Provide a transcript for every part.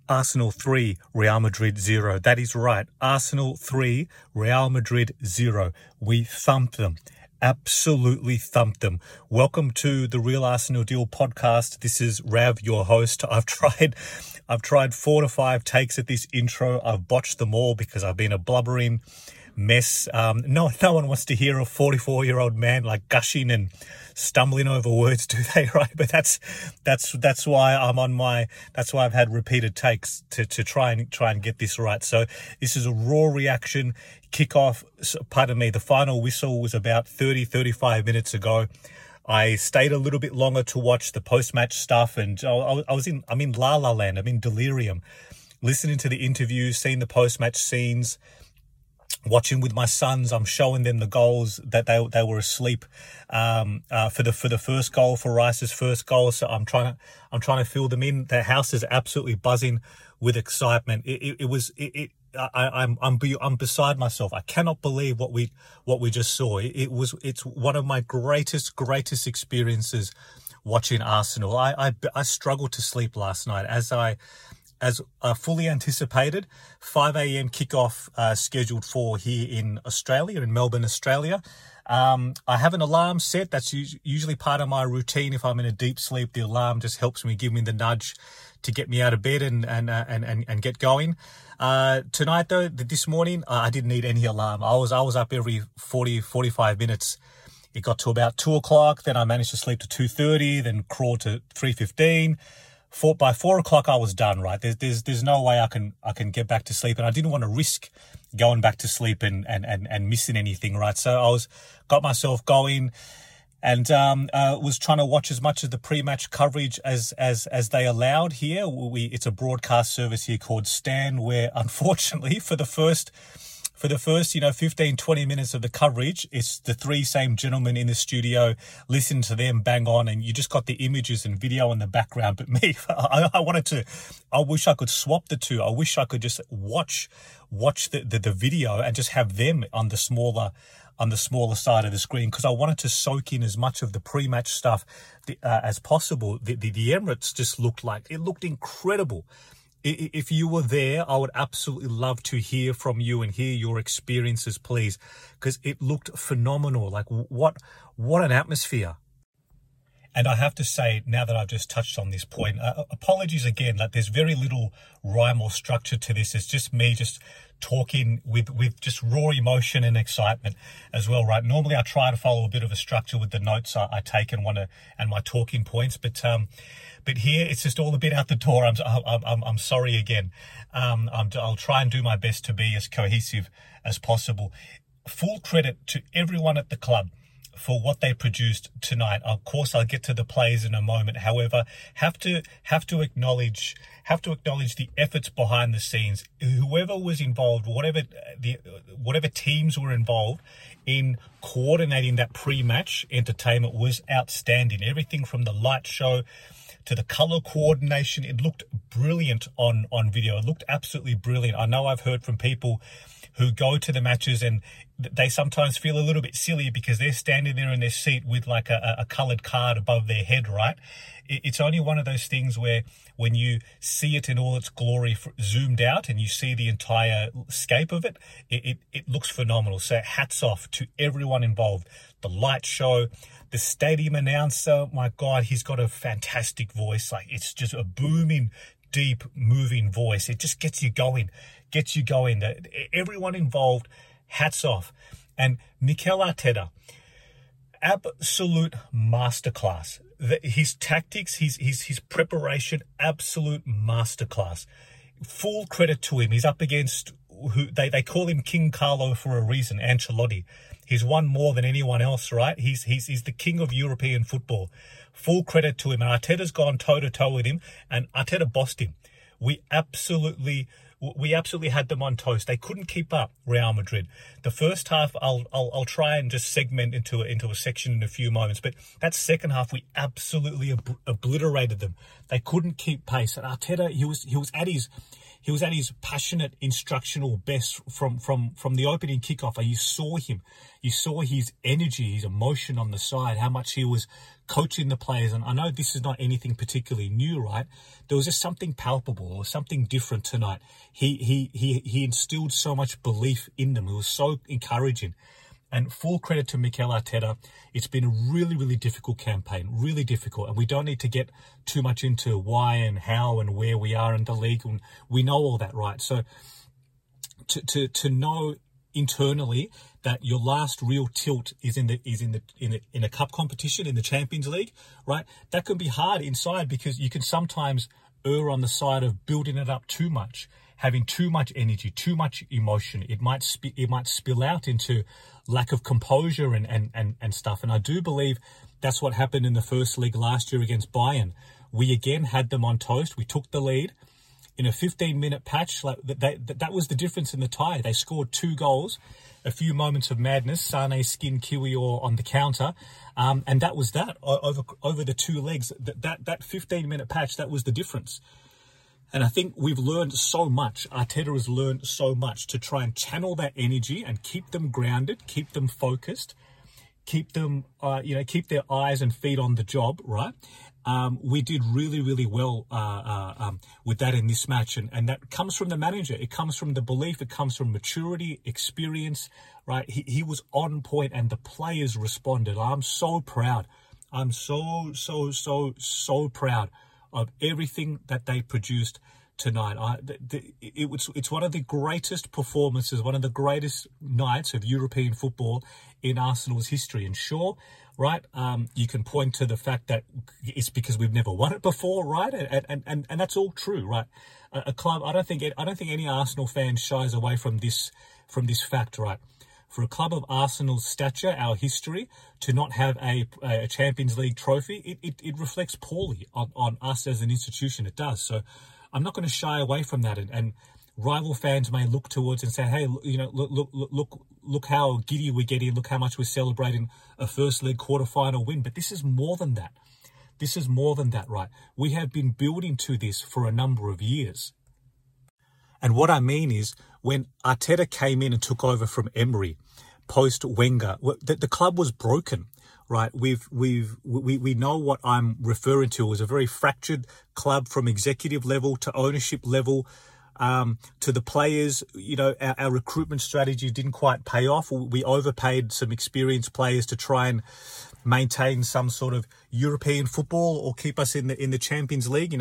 Arsenal 3, Real Madrid 0. That is right. Arsenal 3, Real Madrid 0. We thumped them. Absolutely thumped them. Welcome to the Real Arsenal Deal podcast. This is Rav, your host. I've tried 4 to 5 takes at this intro. I've botched them all because I've been a blubbering mess. No one wants to hear a 44-year-old man like gushing and stumbling over words, do they? Right? But that's why that's why I've had repeated takes to try and get this right. So this is a raw reaction. Kickoff, pardon me, the final whistle was about 35 minutes ago. I stayed a little bit longer to watch the post-match stuff, and I'm in La La Land. I'm in delirium, listening to the interviews, seeing the post-match scenes, watching with my sons. I'm showing them the goals that they were asleep for the first goal, for Rice's first goal. So I'm trying to fill them in. The house is absolutely buzzing with excitement. I'm beside myself. I cannot believe what we just saw. It's one of my greatest experiences watching Arsenal. I struggled to sleep last night as fully anticipated. 5 a.m. kickoff scheduled for here in Australia, in Melbourne, Australia. I have an alarm set. That's usually part of my routine. If I'm in a deep sleep, the alarm just helps me, give me the nudge to get me out of bed and get going. Tonight though, this morning, I didn't need any alarm. I was up every 45 minutes. It got to about 2 o'clock. Then I managed to sleep to 2:30, then crawled to 3:15. By 4 o'clock, I was done, right? There's no way I can get back to sleep. And I didn't want to risk going back to sleep and missing anything, right? So got myself going and was trying to watch as much of the pre-match coverage as they allowed here. It's a broadcast service here called Stan, where unfortunately for the first 15, 20 minutes of the coverage, it's the three same gentlemen in the studio. Listen to them bang on, and you just got the images and video in the background. But me, I wish I could swap the two. I wish I could just watch the video and just have them on the smaller side of the screen, because I wanted to soak in as much of the pre-match stuff as possible. The Emirates just looked incredible. If you were there, I would absolutely love to hear from you and hear your experiences, please, because it looked phenomenal. Like, what an atmosphere. And I have to say, now that I've just touched on this point, apologies again, that there's very little rhyme or structure to this. It's just me just talking with just raw emotion and excitement as well, right? Normally I try to follow a bit of a structure with the notes I take and my talking points, but here it's just all a bit out the door. I'm sorry again. I'll try and do my best to be as cohesive as possible. Full credit to everyone at the club for what they produced tonight. Of course, I'll get to the plays in a moment. However, have to acknowledge the efforts behind the scenes. Whoever was involved, whatever teams were involved in coordinating that pre-match entertainment was outstanding. Everything from the light show to the color coordination, it looked brilliant on video. It looked absolutely brilliant. I know I've heard from people who go to the matches and they sometimes feel a little bit silly because they're standing there in their seat with like a colored card above their head, right? It's only one of those things where when you see it in all its glory zoomed out and you see the entire scape of it, it looks phenomenal. So hats off to everyone involved. The light show, the stadium announcer, my God, he's got a fantastic voice. Like, it's just a booming, deep, moving voice. It just gets you going. Everyone involved, hats off. And Mikel Arteta, absolute masterclass. His tactics, his preparation, absolute masterclass. Full credit to him. He's up against who they call him King Carlo for a reason, Ancelotti. He's won more than anyone else, right? He's the king of European football. Full credit to him. And Arteta's gone toe-to-toe with him, and Arteta bossed him. We absolutely had them on toast. They couldn't keep up, Real Madrid. The first half, I'll try and just segment into a section in a few moments. But that second half, we absolutely obliterated them. They couldn't keep pace. And Arteta, he was at He was at his passionate, instructional best from the opening kickoff. And you saw him. You saw his energy, his emotion on the side, how much he was coaching the players. And I know this is not anything particularly new, right? There was just something palpable or something different tonight. He instilled so much belief in them. It was so encouraging. And full credit to Mikel Arteta. It's been a really, really difficult campaign, really difficult. And we don't need to get too much into why and how and where we are in the league. And we know all that, right? So to know internally that your last real tilt is in a cup competition in the Champions League, right? That can be hard inside because you can sometimes err on the side of building it up too much, having too much energy, too much emotion. It might spill out into lack of composure and stuff. And I do believe that's what happened in the first leg last year against Bayern. We again had them on toast. We took the lead in a 15-minute patch. Like that was the difference in the tie. They scored 2 goals, a few moments of madness. Sane skinned Kiwior on the counter, and that was that over the 2 legs. That 15-minute patch, that was the difference. And I think we've learned so much. Arteta has learned so much to try and channel that energy and keep them grounded, keep them focused, keep them, keep their eyes and feet on the job, right? We did really, really well with that in this match. And that comes from the manager. It comes from the belief. It comes from maturity, experience, right? He was on point and the players responded. I'm so proud. I'm so proud of everything that they produced tonight. It's one of the greatest performances, one of the greatest nights of European football in Arsenal's history. And sure, right, you can point to the fact that it's because we've never won it before, right? And that's all true, right? A club, I don't think any Arsenal fan shies away from this fact, right? For a club of Arsenal's stature, our history, to not have a Champions League trophy, it reflects poorly on us as an institution. It does. So I'm not going to shy away from that. And rival fans may look towards and say, hey, look how giddy we're getting. Look how much we're celebrating a first leg quarterfinal win. But this is more than that. This is more than that, right? We have been building to this for a number of years. And what I mean is when Arteta came in and took over from Emery, post Wenger, the club was broken, right? We know what I'm referring to as a very fractured club from executive level to ownership level, to the players. Our recruitment strategy didn't quite pay off. We overpaid some experienced players to try and maintain some sort of European football or keep us in the Champions League.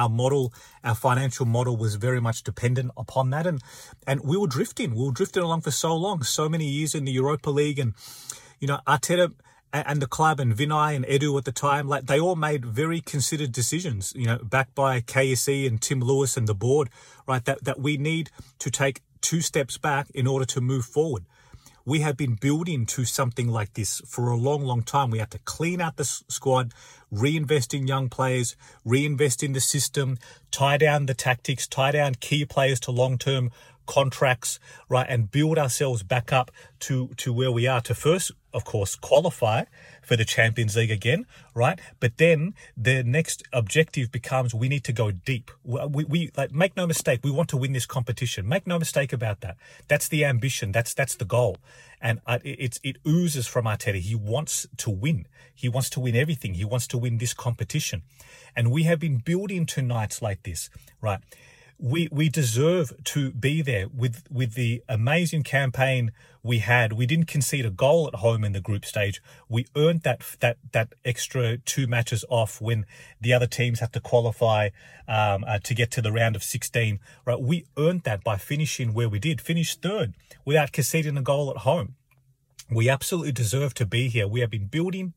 Our financial model was very much dependent upon that. And we were drifting along for so long, so many years in the Europa League. And, Arteta and the club and Vinay and Edu at the time, like they all made very considered decisions, backed by KSE and Tim Lewis and the board, right? That we need to take 2 steps back in order to move forward. We have been building to something like this for a long, long time. We had to clean out the squad, reinvest in young players, reinvest in the system, tie down the tactics, tie down key players to long-term contracts, right, and build ourselves back up to where we are to first, of course, qualify for the Champions League again, right? But then the next objective becomes we need to go deep. We make no mistake, we want to win this competition. Make no mistake about that. That's the ambition. That's the goal. And it oozes from Arteta. He wants to win. He wants to win everything. He wants to win this competition. And we have been building to nights like this, right? We deserve to be there with the amazing campaign we had. We didn't concede a goal at home in the group stage. We earned that extra 2 matches off when the other teams had to qualify to get to the round of 16. Right, we earned that by finishing where we did, finish 3rd without conceding a goal at home. We absolutely deserve to be here. We have been building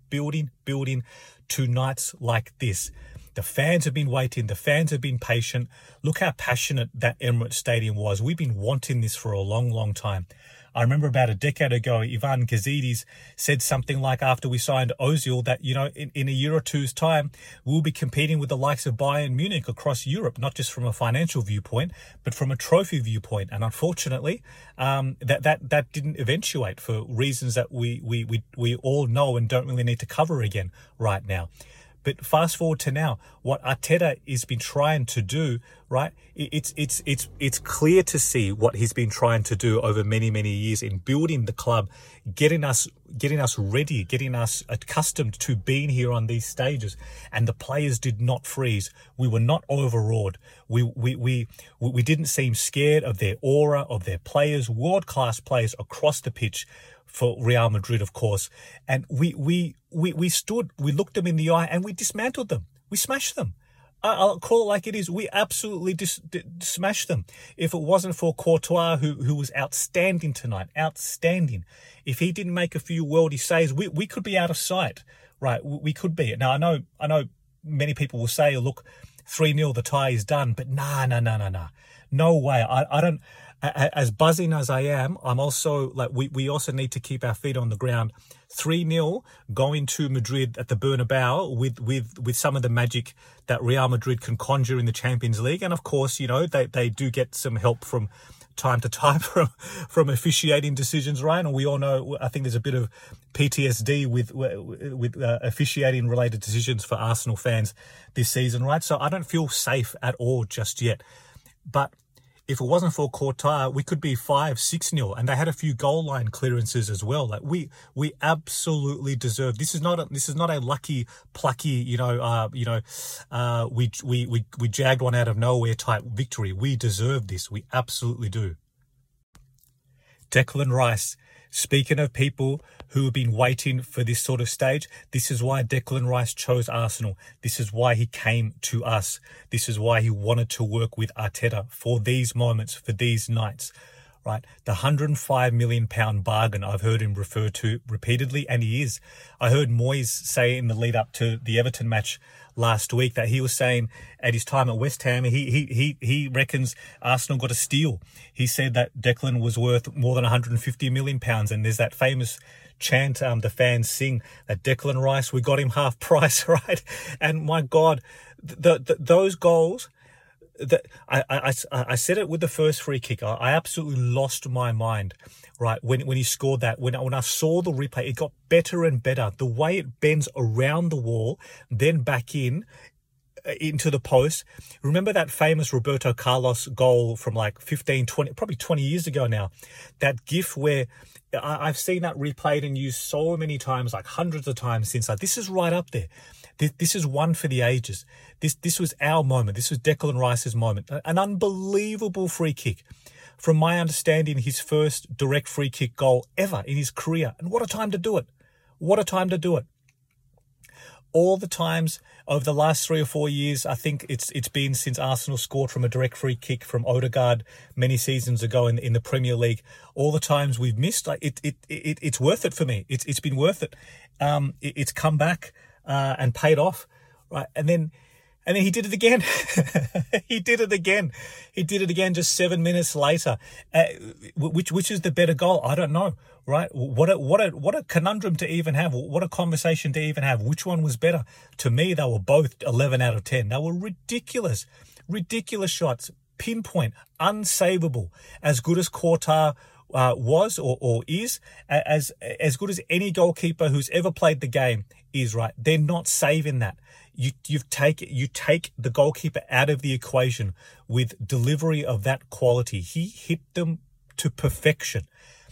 to nights like this. The fans have been waiting. The fans have been patient. Look how passionate that Emirates Stadium was. We've been wanting this for a long, long time. I remember about a decade ago, Ivan Gazidis said something like after we signed Ozil that, in a year or two's time, we'll be competing with the likes of Bayern Munich across Europe, not just from a financial viewpoint, but from a trophy viewpoint. And unfortunately, that didn't eventuate for reasons that we all know and don't really need to cover again right now. But fast forward to now, what Arteta has been trying to do, right? It's clear to see what he's been trying to do over many, many years in building the club, getting us ready, getting us accustomed to being here on these stages. And the players did not freeze. We were not overawed. We didn't seem scared of their aura, of their players, world-class players across the pitch for Real Madrid, of course. And we looked them in the eye and we dismantled them. We smashed them. I'll call it like it is. We absolutely smashed them. If it wasn't for Courtois, who was outstanding tonight, outstanding. If he didn't make a few worldy saves, we could be out of sight, right? We could be. Now, I know many people will say, look, 3-0, the tie is done. But nah. No way. I don't... As buzzing as I am, I'm also like we also need to keep our feet on the ground. 3-0 going to Madrid at the Bernabeu with some of the magic that Real Madrid can conjure in the Champions League, and of course, they do get some help from time to time from officiating decisions, right? And we all know, I think there's a bit of PTSD with officiating related decisions for Arsenal fans this season, right? So I don't feel safe at all just yet, but if it wasn't for Courtois, we could be 5-6-0, and they had a few goal line clearances as well. Like we absolutely deserve. This is not a lucky, plucky, we jagged one out of nowhere type victory. We deserve this. We absolutely do. Declan Rice. Speaking of people who have been waiting for this sort of stage, this is why Declan Rice chose Arsenal. This is why he came to us. This is why he wanted to work with Arteta for these moments, for these nights, right? The £105 million bargain I've heard him refer to repeatedly, and he is. I heard Moyes say in the lead up to the Everton match last week that he was saying at his time at West Ham, he reckons Arsenal got a steal. He said that Declan was worth more than £150 million, and there's that famous chant the fans sing that Declan Rice, we got him half price, right? And my God, those goals. I said it with the first free kick. I absolutely lost my mind, right? When he scored that, when I saw the replay, it got better and better. The way it bends around the wall, then back into the post. Remember that famous Roberto Carlos goal from like 15, 20, probably 20 years ago now? That GIF where I've seen that replayed and used so many times, like hundreds of times since. Like, this is right up there. This is one for the ages. This was our moment. This was Declan Rice's moment. An unbelievable free kick. From my understanding, his first direct free kick goal ever in his career. And what a time to do it. What a time to do it. All the times over the last 3 or 4 years, I think it's been since Arsenal scored from a direct free kick from Odegaard many seasons ago in the Premier League. All the times we've missed, like it's worth it for me. It's been worth it. It's come back and paid off, right? And then he did it again. He did it again just 7 minutes later. Which is the better goal? I don't know, right? What a conundrum to even have. What a conversation to even have. Which one was better? To me, they were both 11 out of 10. They were ridiculous shots, pinpoint, unsavable. As good as Courtois was or is, as good as any goalkeeper who's ever played the game is, right? They're not saving that. You take the goalkeeper out of the equation with delivery of that quality. He hit them to perfection.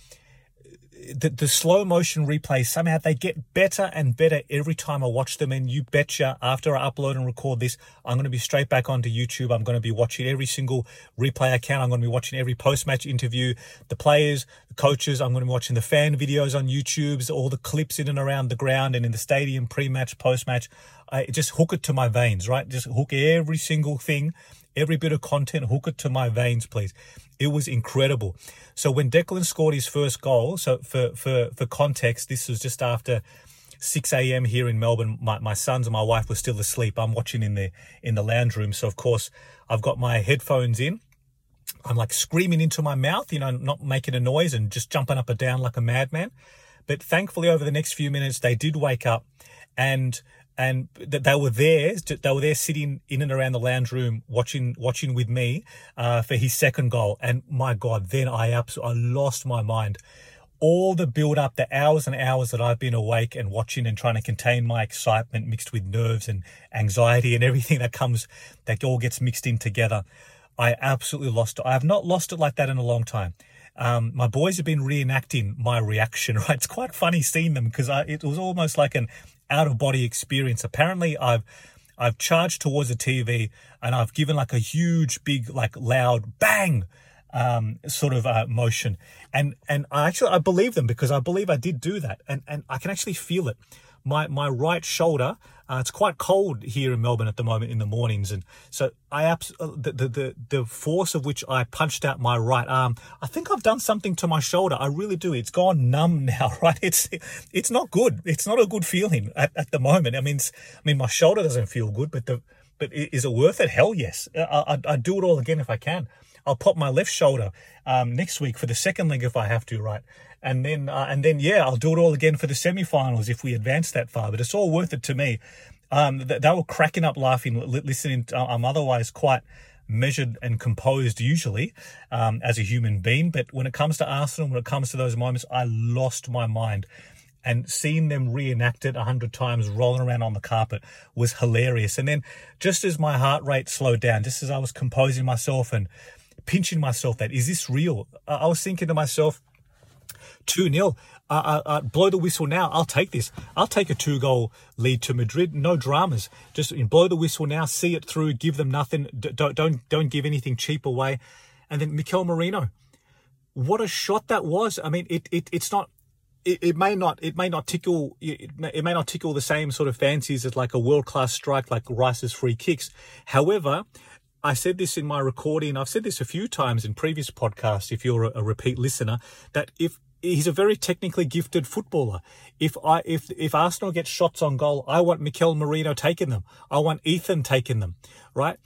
The slow motion replays, somehow they get better and better every time I watch them. And you betcha, after I upload and record this, I'm going to be straight back onto YouTube. I'm going to be watching every single replay I can. I'm going to be watching every post-match interview, the players, the coaches. I'm going to be watching the fan videos on YouTube, all the clips in and around the ground and in the stadium, pre-match, post-match. I just hook it to my veins, right? Just hook every single thing, every bit of content, hook it to my veins, please. It was incredible. So when Declan scored his first goal, so for context, this was just after 6 a.m. here in Melbourne. My sons and my wife were still asleep. I'm watching in the lounge room. So of course I've got my headphones in. I'm like screaming into my mouth, not making a noise and just jumping up and down like a madman. But thankfully over the next few minutes, they did wake up and they were there sitting in and around the lounge room watching with me for his second goal. And my God, then I lost my mind. all the build up, the hours and hours that I've been awake and watching and trying to contain my excitement mixed with nerves and anxiety and everything that all gets mixed in together, I absolutely lost it. I have not lost it like that in a long time. My boys have been reenacting my reaction, right? It's quite funny seeing them because it was almost like an out of body experience. Apparently I've charged towards the TV and I've given like a huge, big, like loud bang, sort of motion. And I believe them because I believe I did do that. And I can actually feel it. My right shoulder, it's quite cold here in Melbourne at the moment in the mornings. And so the force of which I punched out my right arm, I think I've done something to my shoulder. I really do. It's gone numb now, right? It's not good. It's not a good feeling at the moment. I mean, my shoulder doesn't feel good, but is it worth it? Hell yes. I'd do it all again if I can. I'll pop my left shoulder next week for the second leg if I have to, right? And then I'll do it all again for the semi-finals if we advance that far. But it's all worth it to me. They were cracking up laughing, listening. I'm otherwise quite measured and composed usually as a human being. But when it comes to Arsenal, when it comes to those moments, I lost my mind. And seeing them reenact it 100 times, rolling around on the carpet, was hilarious. And then just as my heart rate slowed down, just as I was composing myself and pinching myself that, is this real? I was thinking to myself, 2-0, blow the whistle now. I'll take this. I'll take a 2-goal lead to Madrid. No dramas. Just blow the whistle now. See it through. Give them nothing. Don't give anything cheap away. And then Mikel Merino, what a shot that was. I mean, it's not. It may not tickle the same sort of fancies as like a world-class strike like Rice's free kicks. However, I said this in my recording. I've said this a few times in previous podcasts. If you're a repeat listener, that if he's a very technically gifted footballer. If Arsenal gets shots on goal, I want Mikel Merino taking them. I want Ethan taking them, right?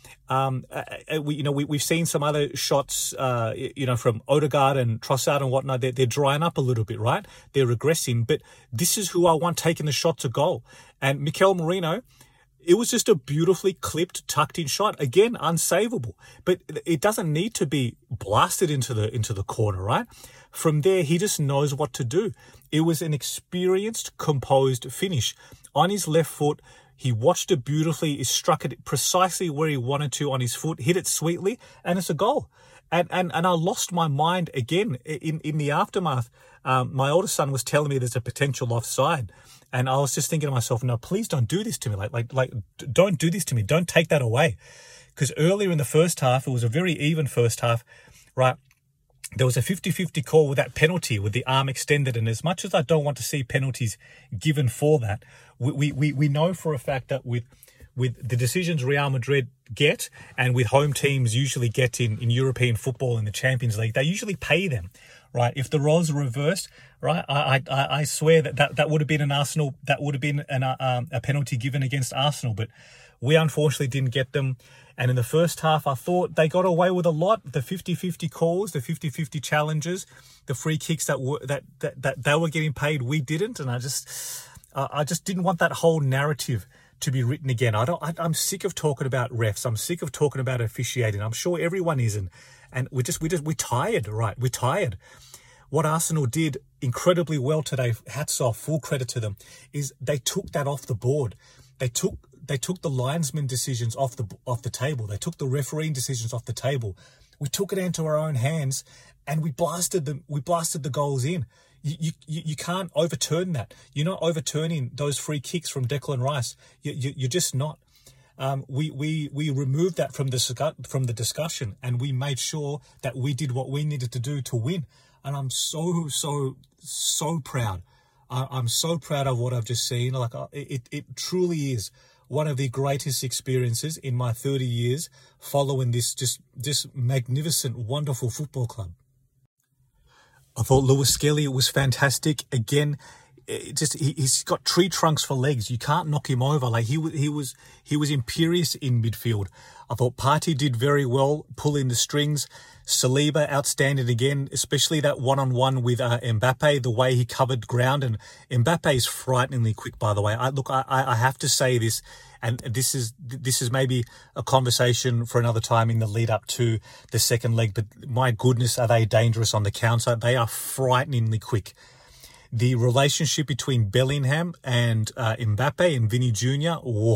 We've seen some other shots, from Odegaard and Trossard and whatnot. They're drying up a little bit, right? They're regressing, but this is who I want taking the shots of goal. And Mikel Merino, it was just a beautifully clipped, tucked in shot. Again, unsavable, but it doesn't need to be blasted into the corner, right? From there, he just knows what to do. It was an experienced, composed finish. On his left foot, he watched it beautifully. He struck it precisely where he wanted to on his foot, hit it sweetly, and it's a goal. And I lost my mind again in the aftermath. My oldest son was telling me there's a potential offside. And I was just thinking to myself, no, please don't do this to me. Like, don't do this to me. Don't take that away. Because earlier in the first half, it was a very even first half, right? There was a 50-50 call with that penalty with the arm extended. And as much as I don't want to see penalties given for that, we know for a fact that with the decisions Real Madrid get and with home teams usually get in European football in the Champions League, they usually pay them, right? If the roles are reversed, right, I swear that would have been an Arsenal, that would have been a penalty given against Arsenal, but we unfortunately didn't get them. And in the first half, I thought they got away with a lot. The 50-50 calls, the 50-50 challenges, the free kicks that they were getting paid, we didn't. And I just didn't want that whole narrative to be written again. I'm sick of talking about refs. I'm sick of talking about officiating. I'm sure everyone is, and we're tired, right? We're tired. What Arsenal did incredibly well today, hats off, full credit to them, is they took that off the board. They took the linesman decisions off the table. They took the refereeing decisions off the table. We took it into our own hands, and we blasted the goals in. You can't overturn that. You're not overturning those free kicks from Declan Rice. You're just not. We removed that from the discussion, and we made sure that we did what we needed to do to win. And I'm so proud. I'm so proud of what I've just seen. Like it truly is one of the greatest experiences in my 30 years following this magnificent, wonderful football club. I thought Lewis Skelly was fantastic. Again, he's got tree trunks for legs. You can't knock him over. Like he was imperious in midfield. I thought Partey did very well pulling the strings. Saliba outstanding again, especially that one-on-one with Mbappe, the way he covered ground. And Mbappe is frighteningly quick, by the way. I have to say this, and this is maybe a conversation for another time in the lead up to the second leg, but my goodness, are they dangerous on the counter. They are frighteningly quick. The relationship between Bellingham and Mbappe and Vinny Jr.,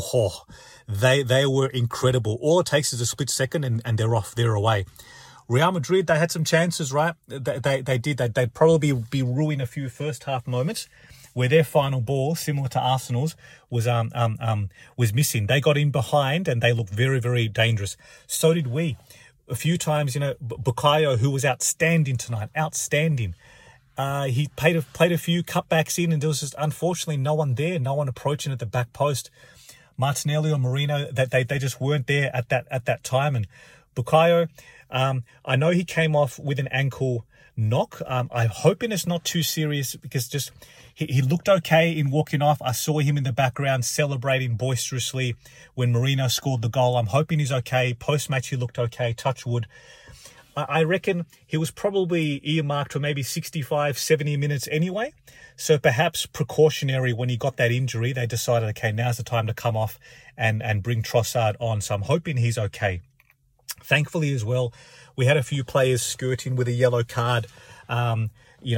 they were incredible. All it takes is a split second and they're off, they're away. Real Madrid, they had some chances, right? They did. They'd probably be ruining a few first half moments where their final ball, similar to Arsenal's, was missing. They got in behind and they looked very, very dangerous. So did we. A few times, Bukayo, who was outstanding tonight, outstanding. He played a few cutbacks in, and there was just unfortunately no one there, no one approaching at the back post. Martinelli or Moreno, they just weren't there at that time. And Bukayo, I know he came off with an ankle knock. I'm hoping it's not too serious, because just he looked okay in walking off. I saw him in the background celebrating boisterously when Moreno scored the goal. I'm hoping he's okay. Post-match, he looked okay, touch wood. I reckon he was probably earmarked for maybe 65, 70 minutes anyway. So perhaps precautionary, when he got that injury, they decided, okay, now's the time to come off and bring Trossard on. So I'm hoping he's okay. Thankfully as well, we had a few players skirting with a yellow card. No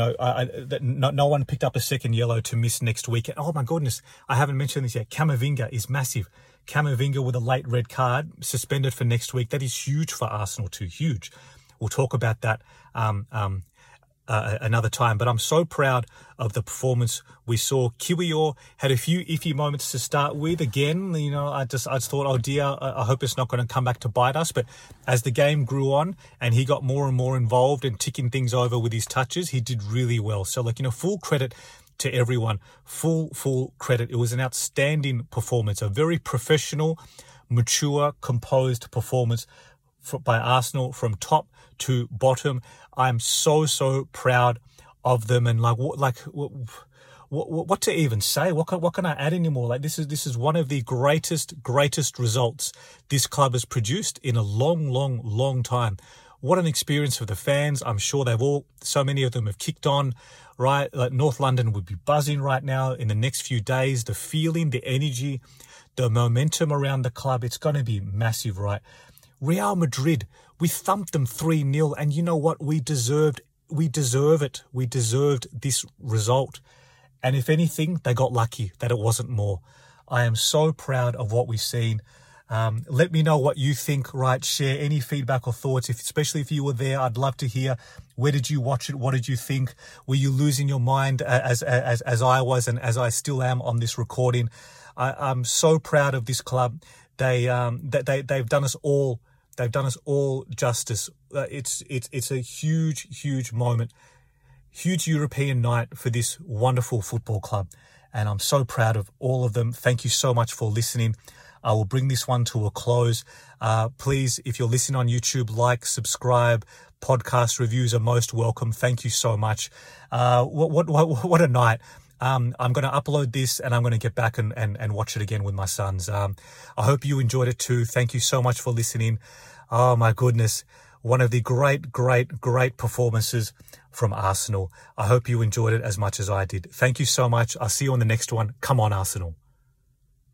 one picked up a second yellow to miss next week. Oh my goodness, I haven't mentioned this yet. Camavinga is massive. Camavinga with a late red card, suspended for next week. That is huge for Arsenal too, huge. We'll talk about that another time. But I'm so proud of the performance we saw. Kiwior had a few iffy moments to start with. Again, I just thought, oh dear, I hope it's not going to come back to bite us. But as the game grew on and he got more and more involved and ticking things over with his touches, he did really well. So, full credit to everyone. Full credit. It was an outstanding performance, a very professional, mature, composed performance by Arsenal from top to bottom. I'm so proud of them, and what to even say? What can I add anymore? This is one of the greatest results this club has produced in a long time. What an experience for the fans. I'm sure so many of them have kicked on, right? Like North London would be buzzing right now in the next few days. The feeling, the energy, the momentum around the club, it's going to be massive, right? Real Madrid, we thumped them 3-0, and you know what? We deserved it. We deserved this result. And if anything, they got lucky that it wasn't more. I am so proud of what we've seen. Let me know what you think, right? Share any feedback or thoughts, especially if you were there. I'd love to hear. Where did you watch it? What did you think? Were you losing your mind as I was and as I still am on this recording? I'm so proud of this club. They've done us all. They've done us all justice. It's a huge moment, huge European night for this wonderful football club, and I'm so proud of all of them. Thank you so much for listening. I will bring this one to a close. Please, if you're listening on YouTube, like, subscribe. Podcast reviews are most welcome. Thank you so much. What a night. I'm going to upload this and I'm going to get back and watch it again with my sons. I hope you enjoyed it too. Thank you so much for listening. Oh my goodness. One of the great performances from Arsenal. I hope you enjoyed it as much as I did. Thank you so much. I'll see you on the next one. Come on, Arsenal.